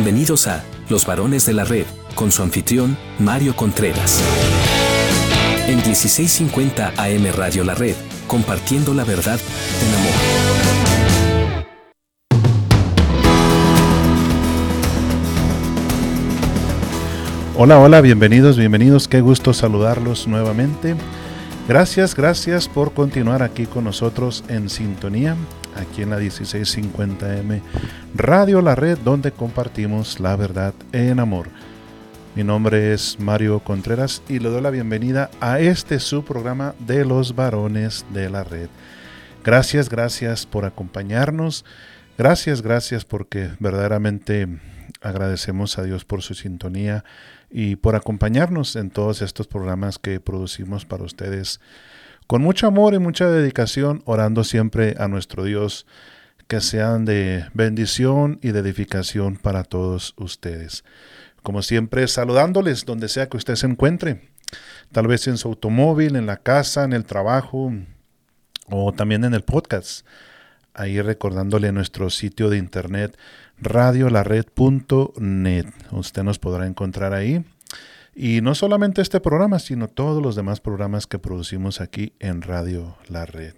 Bienvenidos a Los Varones de la Red, con su anfitrión, Mario Contreras. En 1650 AM Radio La Red, compartiendo la verdad en amor. Hola, bienvenidos, qué gusto saludarlos nuevamente. Gracias por continuar aquí con nosotros en sintonía, aquí en la 1650M Radio La Red, donde compartimos la verdad en amor. Mi nombre es Mario Contreras y le doy la bienvenida a su programa de Los Varones de la Red. Gracias por acompañarnos, gracias porque verdaderamente agradecemos a Dios por su sintonía y por acompañarnos en todos estos programas que producimos para ustedes con mucho amor y mucha dedicación, orando siempre a nuestro Dios que sean de bendición y de edificación para todos ustedes. Como siempre, saludándoles donde sea que usted se encuentre, tal vez en su automóvil, en la casa, en el trabajo o también en el podcast. Ahí recordándole nuestro sitio de internet radiolared.net. Usted nos podrá encontrar ahí. Y no solamente este programa, sino todos los demás programas que producimos aquí en Radio La Red.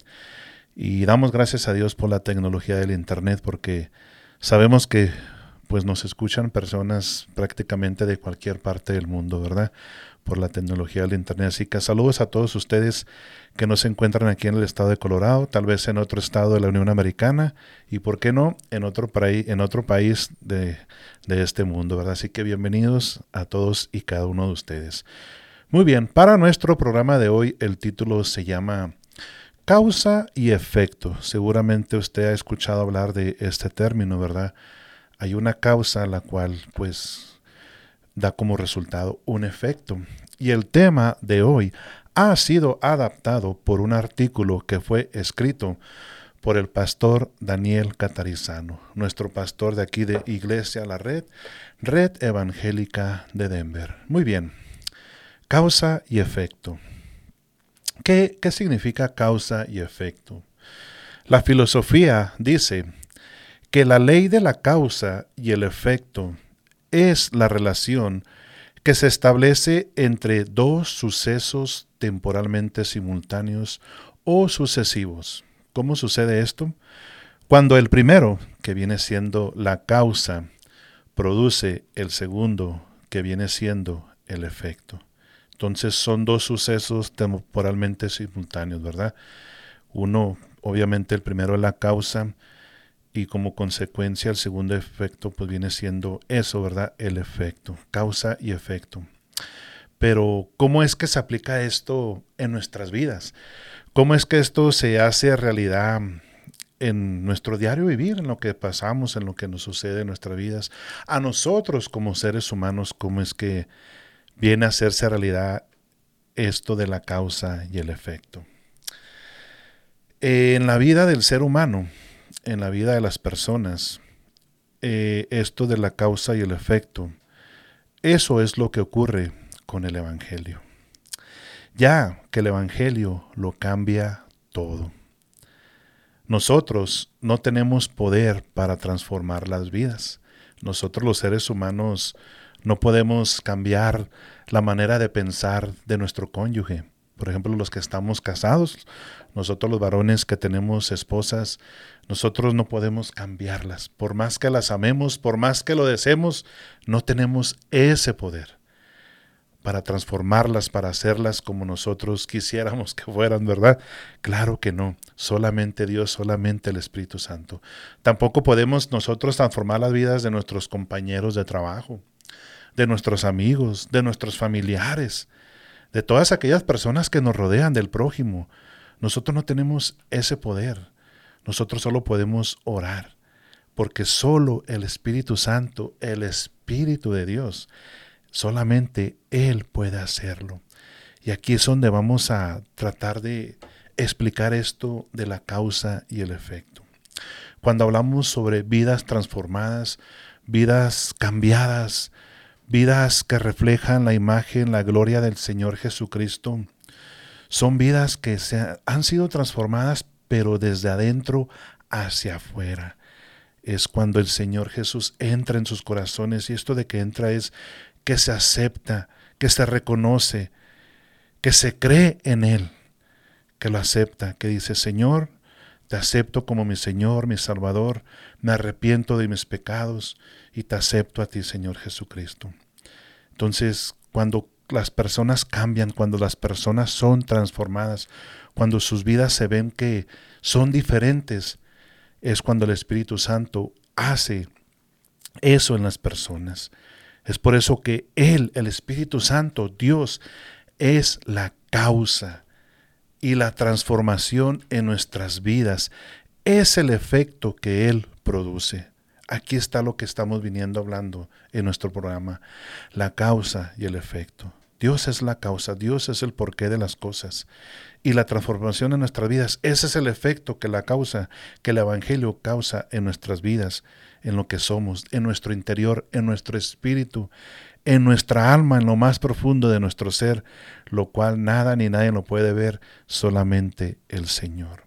Y damos gracias a Dios por la tecnología del internet, porque sabemos que pues nos escuchan personas prácticamente de cualquier parte del mundo, ¿verdad? Por la tecnología del internet. Así que saludos a todos ustedes que nos encuentran aquí en el estado de Colorado, tal vez en otro estado de la Unión Americana y, ¿por qué no?, en otro país de este mundo, ¿verdad? Así que bienvenidos a todos y cada uno de ustedes. Muy bien, para nuestro programa de hoy el título se llama Causa y Efecto. Seguramente usted ha escuchado hablar de este término, ¿verdad? Hay una causa la cual pues da como resultado un efecto. Y el tema de hoy ha sido adaptado por un artículo que fue escrito por el pastor Daniel Catarizano, nuestro pastor de aquí de Iglesia La Red, Red Evangélica de Denver. Muy bien, causa y efecto. ¿Qué significa causa y efecto? La filosofía dice que la ley de la causa y el efecto es la relación que se establece entre dos sucesos temporalmente simultáneos o sucesivos. ¿Cómo sucede esto? Cuando el primero, que viene siendo la causa, produce el segundo, que viene siendo el efecto. Entonces son dos sucesos temporalmente simultáneos, ¿verdad? Uno, obviamente el primero es la causa, y como consecuencia el segundo efecto pues viene siendo eso, ¿verdad? El efecto, causa y efecto. Pero ¿cómo es que se aplica esto en nuestras vidas? ¿Cómo es que esto se hace realidad en nuestro diario vivir, en lo que pasamos, en lo que nos sucede en nuestras vidas? A nosotros como seres humanos, ¿cómo es que viene a hacerse realidad esto de la causa y el efecto? En la vida del ser humano, en la vida de las personas, esto de la causa y el efecto, eso es lo que ocurre con el Evangelio. Ya que el Evangelio lo cambia todo. Nosotros no tenemos poder para transformar las vidas. Nosotros los seres humanos no podemos cambiar la manera de pensar de nuestro cónyuge. Por ejemplo, los que estamos casados, nosotros los varones que tenemos esposas, nosotros no podemos cambiarlas. Por más que las amemos, por más que lo deseemos, no tenemos ese poder para transformarlas, para hacerlas como nosotros quisiéramos que fueran, ¿verdad? Claro que no. Solamente Dios, solamente el Espíritu Santo. Tampoco podemos nosotros transformar las vidas de nuestros compañeros de trabajo, de nuestros amigos, de nuestros familiares, de todas aquellas personas que nos rodean, del prójimo. Nosotros no tenemos ese poder. Nosotros solo podemos orar, porque solo el Espíritu Santo, el Espíritu de Dios, solamente Él puede hacerlo. Y aquí es donde vamos a tratar de explicar esto de la causa y el efecto. Cuando hablamos sobre vidas transformadas, vidas cambiadas, vidas que reflejan la imagen, la gloria del Señor Jesucristo, son vidas que han sido transformadas, pero desde adentro hacia afuera. es cuando el Señor Jesús entra en sus corazones, y esto de que entra es que se acepta, que se reconoce, que se cree en Él, que lo acepta, que dice: Señor, te acepto como mi Señor, mi Salvador, me arrepiento de mis pecados y te acepto a ti, Señor Jesucristo. Entonces, cuando las personas cambian, cuando las personas son transformadas, cuando sus vidas se ven que son diferentes, es cuando el Espíritu Santo hace eso en las personas. Es por eso que Él, el Espíritu Santo, Dios, es la causa y la transformación en nuestras vidas. Es el efecto que Él produce. Aquí está lo que estamos viniendo hablando en nuestro programa, la causa y el efecto. Dios es la causa, Dios es el porqué de las cosas. Y la transformación en nuestras vidas, ese es el efecto que la causa, que el Evangelio causa en nuestras vidas, en lo que somos, en nuestro interior, en nuestro espíritu, en nuestra alma, en lo más profundo de nuestro ser, lo cual nada ni nadie lo puede ver, solamente el Señor.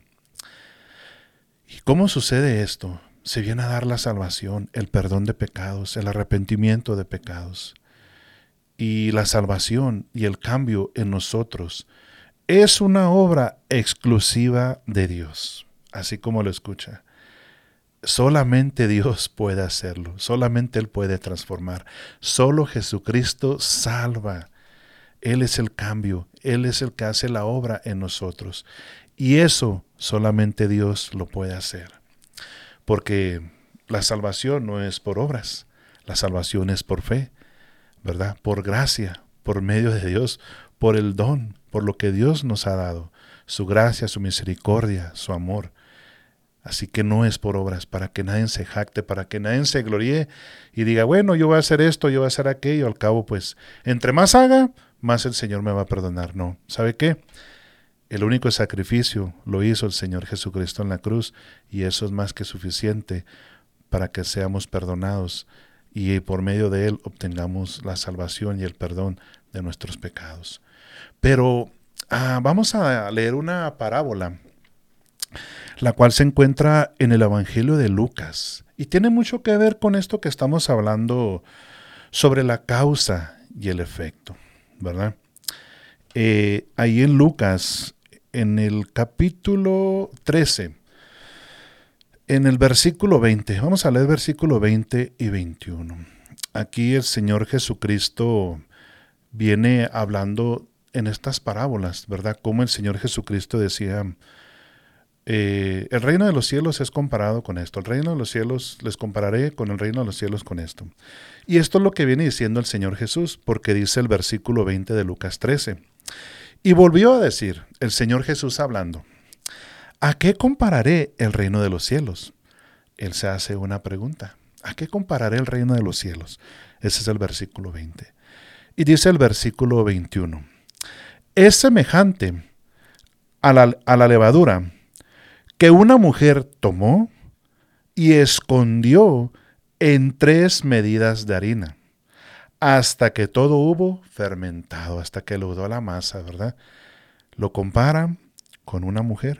¿Y cómo sucede esto? Se viene a dar la salvación, el perdón de pecados, el arrepentimiento de pecados. Y la salvación y el cambio en nosotros es una obra exclusiva de Dios, así como lo escucha. Solamente Dios puede hacerlo, solamente Él puede transformar. Solo Jesucristo salva. Él es el cambio, Él es el que hace la obra en nosotros. Y eso solamente Dios lo puede hacer. Porque la salvación no es por obras, la salvación es por fe, ¿verdad? Por gracia, por medio de Dios, por el don, por lo que Dios nos ha dado, su gracia, su misericordia, su amor. Así que no es por obras, para que nadie se jacte, para que nadie se gloríe y diga: bueno, yo voy a hacer esto, yo voy a hacer aquello, al cabo pues, entre más haga, más el Señor me va a perdonar. No, ¿sabe qué? El único sacrificio lo hizo el Señor Jesucristo en la cruz, y eso es más que suficiente para que seamos perdonados y por medio de Él obtengamos la salvación y el perdón de nuestros pecados. Pero vamos a leer una parábola, la cual se encuentra en el Evangelio de Lucas, y tiene mucho que ver con esto que estamos hablando sobre la causa y el efecto, ¿verdad? Ahí en Lucas, en el capítulo 13, en el versículo 20, vamos a leer versículo 20 y 21. Aquí el Señor Jesucristo viene hablando en estas parábolas, ¿verdad? Como el Señor Jesucristo decía: el reino de los cielos es comparado con esto, el reino de los cielos les compararé con el reino de los cielos con esto. Y esto es lo que viene diciendo el Señor Jesús, porque dice el versículo 20 de Lucas 13. Y volvió a decir, el Señor Jesús hablando: ¿a qué compararé el reino de los cielos? Él se hace una pregunta: ¿a qué compararé el reino de los cielos? Ese es el versículo 20. Y dice el versículo 21: es semejante a la levadura que una mujer tomó y escondió en 3 medidas de harina, hasta que todo hubo fermentado, hasta que leudó la masa, ¿verdad? Lo compara con una mujer.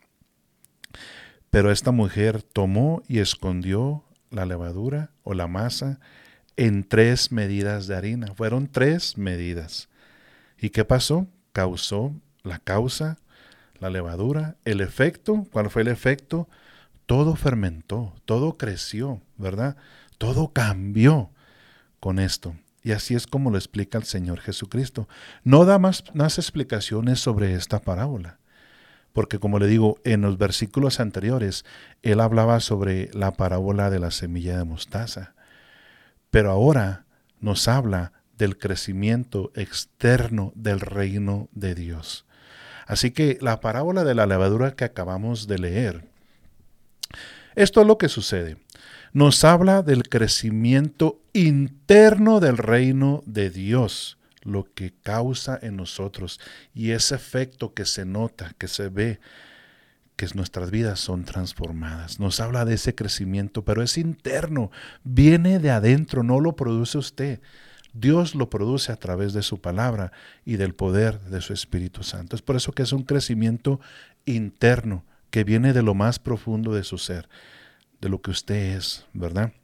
Pero esta mujer tomó y escondió la levadura o la masa en 3 medidas de harina. Fueron 3 medidas. ¿Y qué pasó? Causó la causa, la levadura, el efecto. ¿Cuál fue el efecto? Todo fermentó, todo creció, ¿verdad? Todo cambió con esto. Y así es como lo explica el Señor Jesucristo. No da más explicaciones sobre esta parábola, porque como le digo, en los versículos anteriores, Él hablaba sobre la parábola de la semilla de mostaza. Pero ahora nos habla del crecimiento externo del reino de Dios. Así que la parábola de la levadura que acabamos de leer, esto es lo que sucede. Nos habla del crecimiento interno del reino de Dios, lo que causa en nosotros, y ese efecto que se nota, que se ve, que nuestras vidas son transformadas. Nos habla de ese crecimiento, pero es interno, viene de adentro, no lo produce usted. Dios lo produce a través de su palabra y del poder de su Espíritu Santo. Es por eso que es un crecimiento interno que viene de lo más profundo de su ser, de lo que usted es, ¿verdad?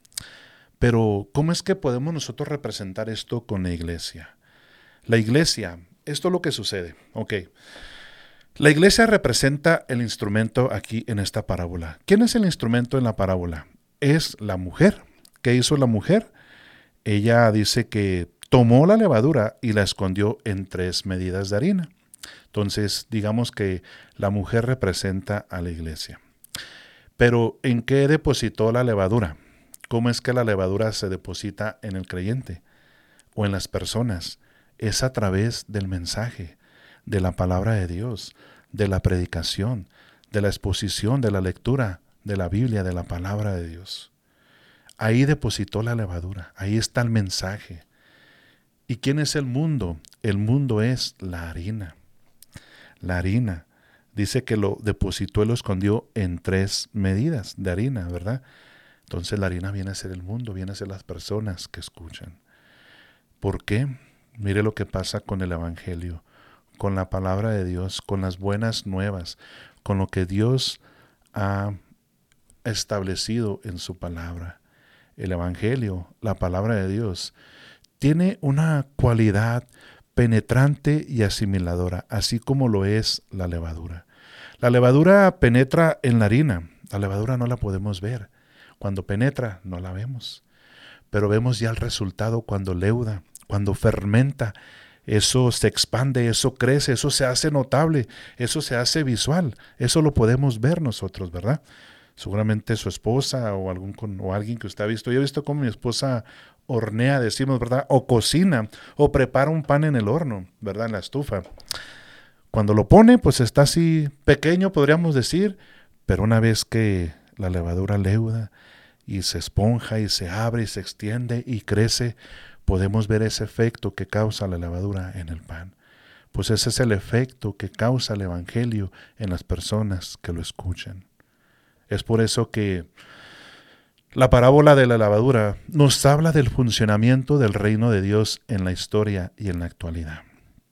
Pero, ¿cómo es que podemos nosotros representar esto con la iglesia? La iglesia, esto es lo que sucede, ok. La iglesia representa el instrumento aquí en esta parábola. ¿Quién es el instrumento en la parábola? Es la mujer. ¿Qué hizo la mujer? Ella dice que tomó la levadura y la escondió en 3 medidas de harina. Entonces, digamos que la mujer representa a la iglesia. Pero, ¿en qué depositó la levadura? ¿Cómo es que la levadura se deposita en el creyente o en las personas? Es a través del mensaje, de la palabra de Dios, de la predicación, de la exposición, de la lectura de la Biblia, de la palabra de Dios. Ahí depositó la levadura, ahí está el mensaje. ¿Y quién es el mundo? El mundo es la harina. La harina. Dice que lo depositó y lo escondió en 3 medidas de harina, ¿verdad? Entonces la harina viene a ser el mundo, viene a ser las personas que escuchan. ¿Por qué? Mire lo que pasa con el Evangelio, con la palabra de Dios, con las buenas nuevas, con lo que Dios ha establecido en su palabra. El Evangelio, la palabra de Dios, tiene una cualidad penetrante y asimiladora, así como lo es la levadura. La levadura penetra en la harina, la levadura no la podemos ver. Cuando penetra, no la vemos. Pero vemos ya el resultado cuando leuda, cuando fermenta. Eso se expande, eso crece, eso se hace notable, eso se hace visual. Eso lo podemos ver nosotros, ¿verdad? Seguramente su esposa o alguien que usted ha visto. Yo he visto cómo mi esposa hornea, decimos, ¿verdad? O cocina, o prepara un pan en el horno, ¿verdad? En la estufa. Cuando lo pone, pues está así pequeño, podríamos decir, pero una vez que la levadura leuda y se esponja y se abre y se extiende y crece, podemos ver ese efecto que causa la levadura en el pan. Pues ese es el efecto que causa el Evangelio en las personas que lo escuchan. Es por eso que la parábola de la levadura nos habla del funcionamiento del reino de Dios en la historia y en la actualidad.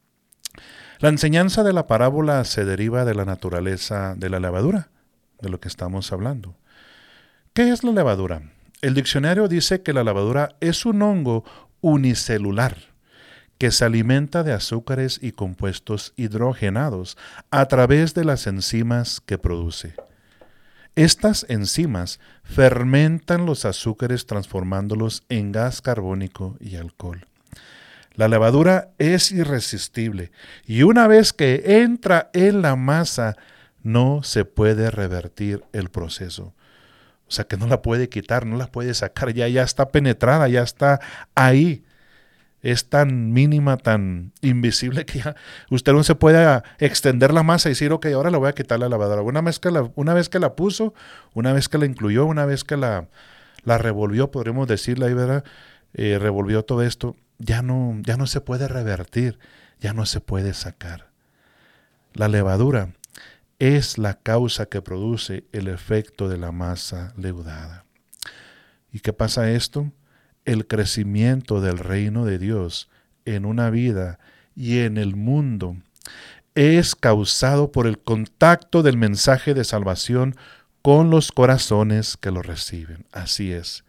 La enseñanza de la parábola se deriva de la naturaleza de la levadura, de lo que estamos hablando. ¿Qué es la levadura? El diccionario dice que la levadura es un hongo unicelular que se alimenta de azúcares y compuestos hidrogenados a través de las enzimas que produce. Estas enzimas fermentan los azúcares transformándolos en gas carbónico y alcohol. La levadura es irresistible y una vez que entra en la masa no se puede revertir el proceso. O sea que no la puede quitar, no la puede sacar, ya está penetrada, ya está ahí. Es tan mínima, tan invisible que ya usted no se puede extender la masa y decir, ok, ahora le voy a quitar la levadura. Una vez que la puso, una vez que la incluyó, una vez que la revolvió, podríamos decirle ahí, ¿verdad? Revolvió todo esto, ya no se puede revertir, ya no se puede sacar. La levadura es la causa que produce el efecto de la masa leudada. ¿Y qué pasa esto? El crecimiento del reino de Dios en una vida y en el mundo es causado por el contacto del mensaje de salvación con los corazones que lo reciben. Así es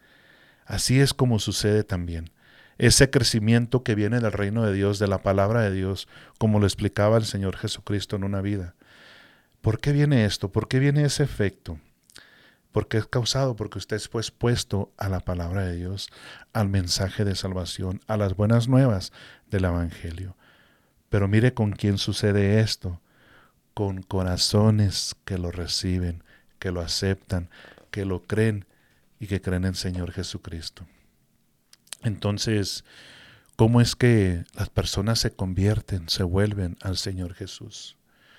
como sucede también. Ese crecimiento que viene del reino de Dios, de la palabra de Dios, como lo explicaba el Señor Jesucristo en una vida. ¿Por qué viene esto? ¿Por qué viene ese efecto? Porque es causado porque usted es puesto a la palabra de Dios, al mensaje de salvación, a las buenas nuevas del Evangelio. Pero mire con quién sucede esto, con corazones que lo reciben, que lo aceptan, que lo creen y que creen en el Señor Jesucristo. Entonces, ¿cómo es que las personas se convierten, se vuelven al Señor Jesús?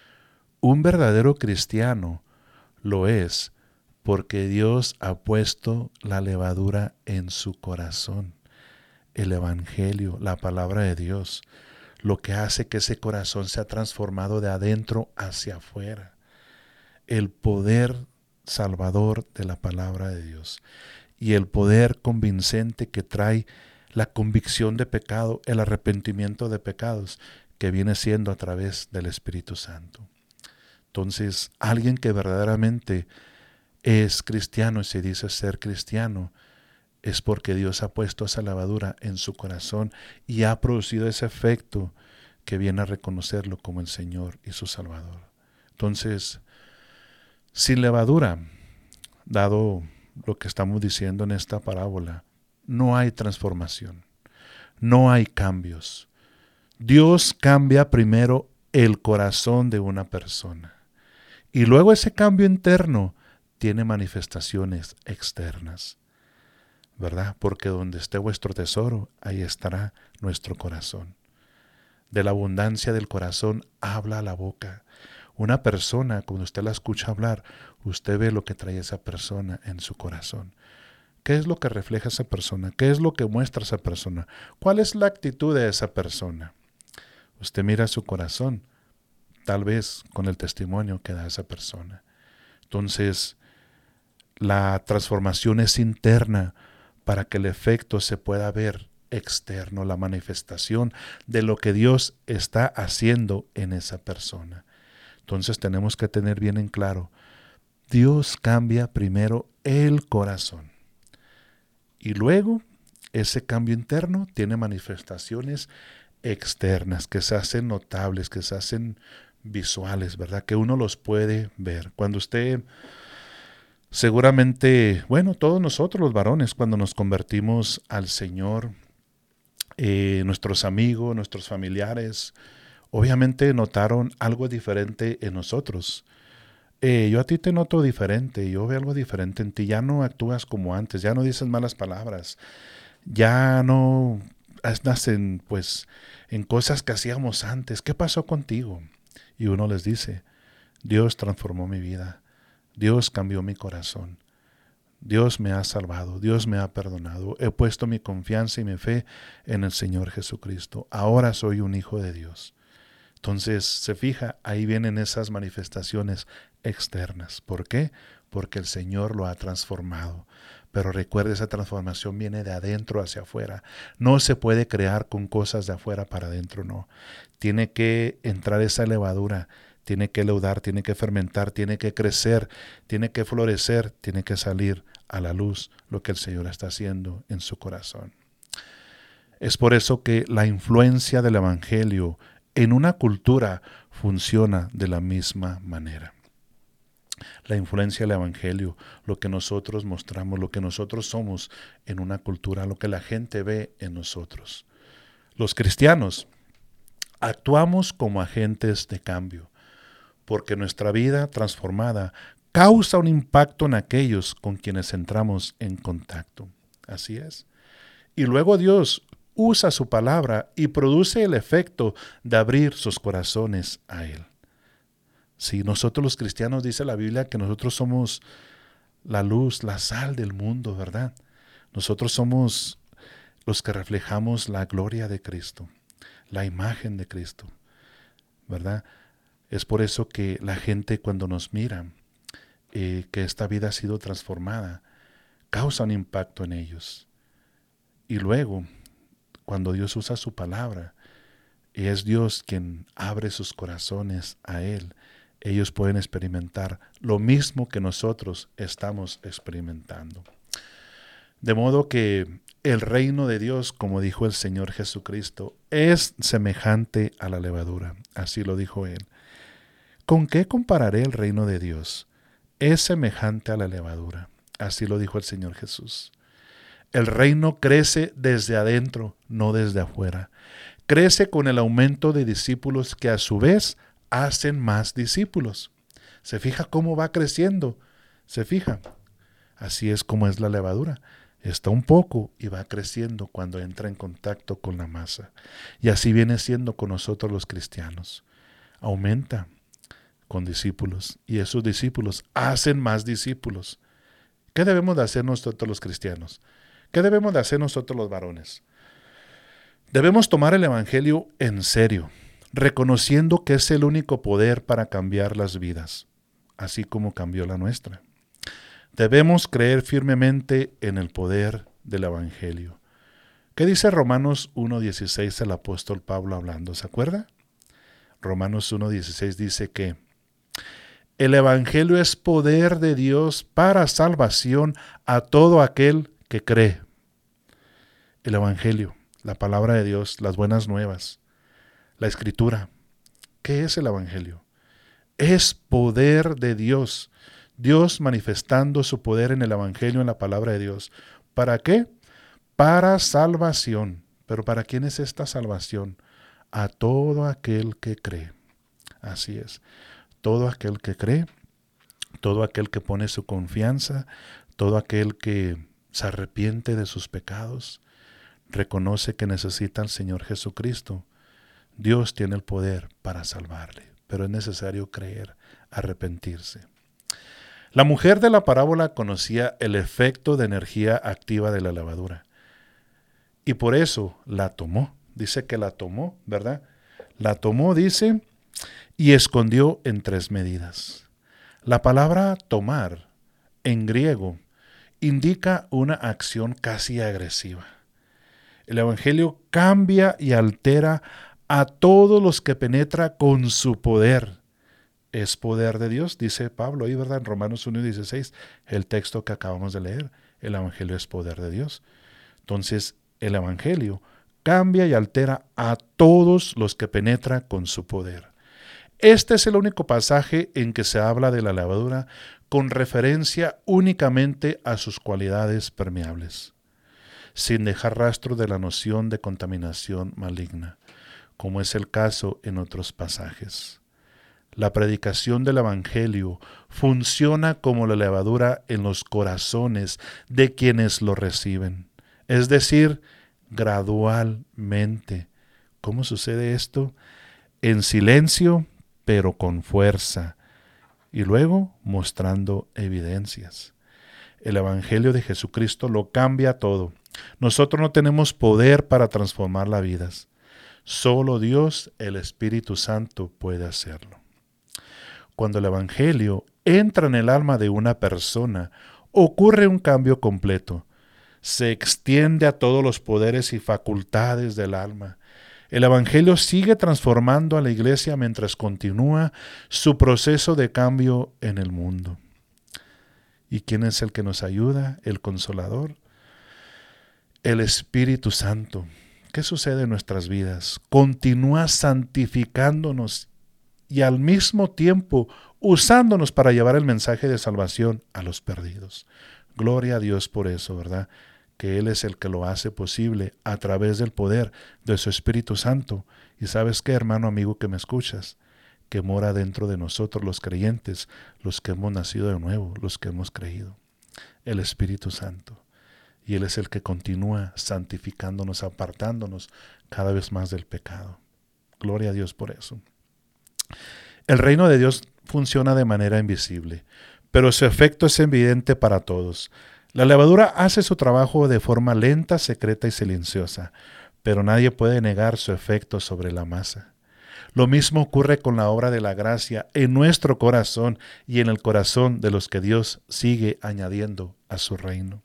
Un verdadero cristiano lo es porque Dios ha puesto la levadura en su corazón. El Evangelio, la palabra de Dios, lo que hace que ese corazón sea transformado de adentro hacia afuera. El poder salvador de la palabra de Dios y el poder convincente que trae la convicción de pecado, el arrepentimiento de pecados, que viene siendo a través del Espíritu Santo. Entonces, alguien que verdaderamente es cristiano y se dice ser cristiano, es porque Dios ha puesto esa levadura en su corazón y ha producido ese efecto que viene a reconocerlo como el Señor y su Salvador. Entonces, sin levadura, dado lo que estamos diciendo en esta parábola, no hay transformación, no hay cambios. Dios cambia primero el corazón de una persona y luego ese cambio interno tiene manifestaciones externas, ¿verdad? Porque donde esté vuestro tesoro, ahí estará nuestro corazón. De la abundancia del corazón habla la boca. Una persona, cuando usted la escucha hablar, usted ve lo que trae esa persona en su corazón. ¿Qué es lo que refleja esa persona? ¿Qué es lo que muestra esa persona? ¿Cuál es la actitud de esa persona? Usted mira su corazón, tal vez con el testimonio que da esa persona. Entonces, la transformación es interna para que el efecto se pueda ver externo, la manifestación de lo que Dios está haciendo en esa persona. Entonces tenemos que tener bien en claro, Dios cambia primero el corazón y luego ese cambio interno tiene manifestaciones externas que se hacen notables, que se hacen visuales, ¿verdad? Que uno los puede ver. Cuando usted, seguramente, bueno, todos nosotros los varones, cuando nos convertimos al Señor, nuestros amigos, nuestros familiares, obviamente notaron algo diferente en nosotros. Yo a ti te noto diferente, yo veo algo diferente en ti, ya no actúas como antes, ya no dices malas palabras, ya no andas en cosas que hacíamos antes. ¿Qué pasó contigo? Y uno les dice, Dios transformó mi vida, Dios cambió mi corazón, Dios me ha salvado, Dios me ha perdonado, he puesto mi confianza y mi fe en el Señor Jesucristo, ahora soy un hijo de Dios. Entonces, se fija, ahí vienen esas manifestaciones externas. ¿Por qué? Porque el Señor lo ha transformado. Pero recuerde, esa transformación viene de adentro hacia afuera. No se puede crear con cosas de afuera para adentro, no. Tiene que entrar esa levadura, tiene que leudar, tiene que fermentar, tiene que crecer, tiene que florecer, tiene que salir a la luz lo que el Señor está haciendo en su corazón. Es por eso que la influencia del Evangelio en una cultura funciona de la misma manera. La influencia del Evangelio, lo que nosotros mostramos, lo que nosotros somos en una cultura, lo que la gente ve en nosotros. Los cristianos actuamos como agentes de cambio, porque nuestra vida transformada causa un impacto en aquellos con quienes entramos en contacto. Así es. Y luego Dios usa su palabra y produce el efecto de abrir sus corazones a Él. Si nosotros los cristianos, dice la Biblia, que nosotros somos la luz, la sal del mundo, ¿verdad? Nosotros somos los que reflejamos la gloria de Cristo, la imagen de Cristo, ¿verdad? Es por eso que la gente cuando nos mira, que esta vida ha sido transformada, causa un impacto en ellos. Y luego, cuando Dios usa su palabra, y es Dios quien abre sus corazones a Él, ellos pueden experimentar lo mismo que nosotros estamos experimentando. De modo que el reino de Dios, como dijo el Señor Jesucristo, es semejante a la levadura. Así lo dijo Él. ¿Con qué compararé el reino de Dios? Es semejante a la levadura. Así lo dijo el Señor Jesús. El reino crece desde adentro, no desde afuera. Crece con el aumento de discípulos que a su vez hacen más discípulos. ¿Se fija cómo va creciendo? ¿Se fija? Así es como es la levadura. Está un poco y va creciendo cuando entra en contacto con la masa. Y así viene siendo con nosotros los cristianos. Aumenta con discípulos y esos discípulos hacen más discípulos. ¿Qué debemos de hacer nosotros los cristianos? ¿Qué debemos de hacer nosotros los varones? Debemos tomar el Evangelio en serio, reconociendo que es el único poder para cambiar las vidas, así como cambió la nuestra. Debemos creer firmemente en el poder del Evangelio. ¿Qué dice Romanos 1:16 el apóstol Pablo hablando? ¿Se acuerda? Romanos 1:16 dice que El Evangelio es poder de Dios para salvación a todo aquel que cree. El Evangelio, la palabra de Dios, las buenas nuevas, la Escritura. ¿Qué es el Evangelio? Es poder de Dios. Dios manifestando su poder en el Evangelio, en la palabra de Dios. ¿Para qué? Para salvación. ¿Pero para quién es esta salvación? A todo aquel que cree. Así es. Todo aquel que cree, todo aquel que pone su confianza, todo aquel que se arrepiente de sus pecados, reconoce que necesita al Señor Jesucristo. Dios tiene el poder para salvarle, pero es necesario creer, arrepentirse. La mujer de la parábola conocía el efecto de energía activa de la levadura y por eso la tomó. Dice que la tomó, ¿verdad? La tomó, dice, y escondió en 3 medidas. La palabra tomar en griego indica una acción casi agresiva. El Evangelio cambia y altera a todos los que penetra con su poder. Es poder de Dios, dice Pablo ahí, ¿verdad? En Romanos 1:16, el texto que acabamos de leer. El Evangelio es poder de Dios. Entonces, el Evangelio cambia y altera a todos los que penetra con su poder. Este es el único pasaje en que se habla de la levadura con referencia únicamente a sus cualidades permeables, sin dejar rastro de la noción de contaminación maligna, como es el caso en otros pasajes. La predicación del Evangelio funciona como la levadura en los corazones de quienes lo reciben, es decir, gradualmente. ¿Cómo sucede esto? En silencio, pero con fuerza, y luego mostrando evidencias. El Evangelio de Jesucristo lo cambia todo. Nosotros no tenemos poder para transformar las vidas. Solo Dios, el Espíritu Santo, puede hacerlo. Cuando el Evangelio entra en el alma de una persona, ocurre un cambio completo. Se extiende a todos los poderes y facultades del alma. El Evangelio sigue transformando a la iglesia mientras continúa su proceso de cambio en el mundo. ¿Y quién es el que nos ayuda? El Consolador. El Espíritu Santo. ¿Qué sucede en nuestras vidas? Continúa santificándonos y al mismo tiempo usándonos para llevar el mensaje de salvación a los perdidos. Gloria a Dios por eso, ¿verdad? Que Él es el que lo hace posible a través del poder de su Espíritu Santo. Y ¿sabes qué, hermano, amigo que me escuchas? Que mora dentro de nosotros los creyentes, los que hemos nacido de nuevo, los que hemos creído. El Espíritu Santo. Y Él es el que continúa santificándonos, apartándonos cada vez más del pecado. Gloria a Dios por eso. El reino de Dios funciona de manera invisible, pero su efecto es evidente para todos. La levadura hace su trabajo de forma lenta, secreta y silenciosa, pero nadie puede negar su efecto sobre la masa. Lo mismo ocurre con la obra de la gracia en nuestro corazón y en el corazón de los que Dios sigue añadiendo a su reino.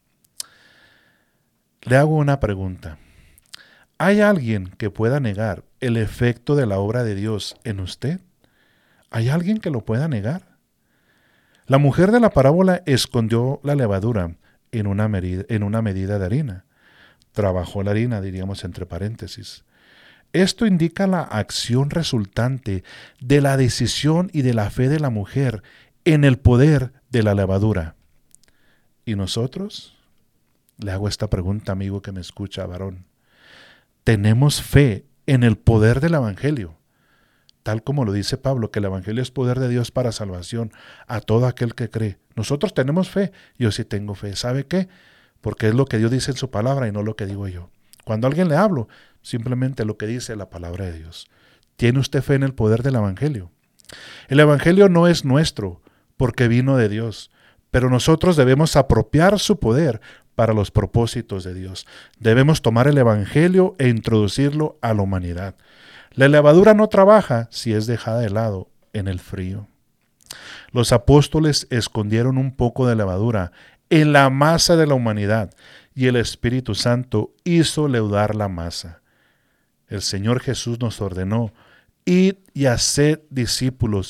Le hago una pregunta. ¿Hay alguien que pueda negar el efecto de la obra de Dios en usted? ¿Hay alguien que lo pueda negar? La mujer de la parábola escondió la levadura en una medida de harina. Trabajó la harina, diríamos entre paréntesis. Esto indica la acción resultante de la decisión y de la fe de la mujer en el poder de la levadura. ¿Y nosotros? Le hago esta pregunta, amigo que me escucha, varón. ¿Tenemos fe en el poder del Evangelio? Tal como lo dice Pablo, que el Evangelio es poder de Dios para salvación a todo aquel que cree. Nosotros tenemos fe, yo sí tengo fe. ¿Sabe qué? Porque es lo que Dios dice en su palabra y no lo que digo yo. Cuando a alguien le hablo, simplemente lo que dice la palabra de Dios. ¿Tiene usted fe en el poder del Evangelio? El Evangelio no es nuestro, porque vino de Dios, pero nosotros debemos apropiar su poder para los propósitos de Dios. Debemos tomar el Evangelio e introducirlo a la humanidad. La levadura no trabaja si es dejada de lado en el frío. Los apóstoles escondieron un poco de levadura en la masa de la humanidad y el Espíritu Santo hizo leudar la masa. El Señor Jesús nos ordenó: id y haced discípulos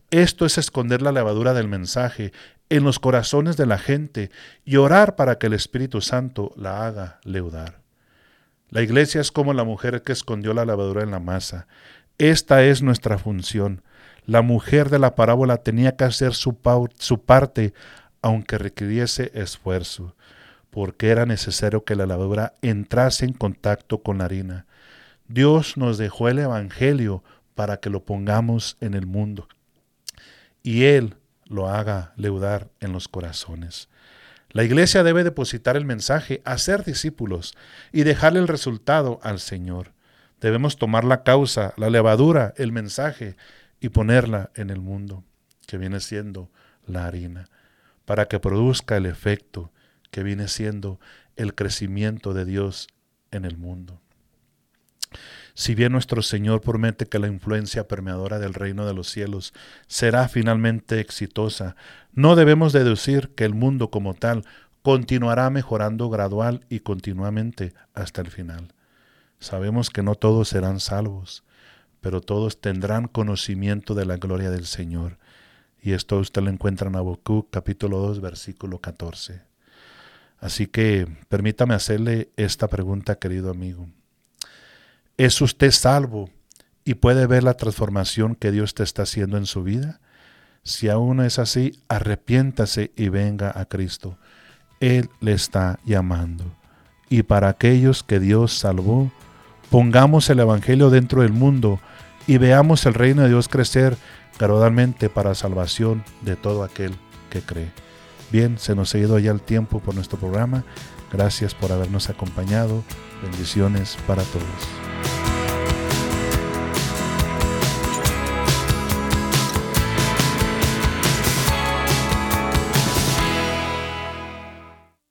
Esto es esconder la levadura del mensaje en los corazones de la gente y orar para que el Espíritu Santo la haga leudar. La iglesia es como la mujer que escondió la levadura en la masa. Esta es nuestra función. La mujer de la parábola tenía que hacer su parte, aunque requiriese esfuerzo, porque era necesario que la levadura entrase en contacto con la harina. Dios nos dejó el Evangelio para que lo pongamos en el mundo y Él lo haga leudar en los corazones. La iglesia debe depositar el mensaje, hacer discípulos y dejarle el resultado al Señor. Debemos tomar la causa, la levadura, el mensaje y ponerla en el mundo, que viene siendo la harina, para que produzca el efecto que viene siendo el crecimiento de Dios en el mundo. Si bien nuestro Señor promete que la influencia permeadora del reino de los cielos será finalmente exitosa, no debemos deducir que el mundo como tal continuará mejorando gradual y continuamente hasta el final. Sabemos que no todos serán salvos, pero todos tendrán conocimiento de la gloria del Señor. Y esto usted lo encuentra en Habacuc capítulo 2, versículo 14. Así que permítame hacerle esta pregunta, querido amigo. ¿Es usted salvo y puede ver la transformación que Dios te está haciendo en su vida? Si aún es así, arrepiéntase y venga a Cristo. Él le está llamando. Y para aquellos que Dios salvó, pongamos el Evangelio dentro del mundo y veamos el reino de Dios crecer gradualmente para salvación de todo aquel que cree. Bien, se nos ha ido ya el tiempo por nuestro programa. Gracias por habernos acompañado. Bendiciones para todos.